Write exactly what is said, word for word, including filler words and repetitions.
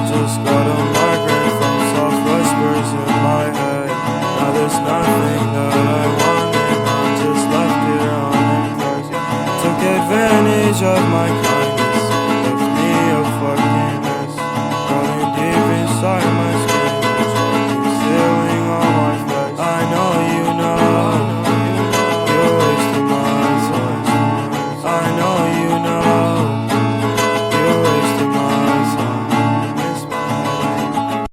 just got a migraine from soft whispers in my head. Now there's nothing that I wanted, I'm just left here unimpressed. Took advantage of my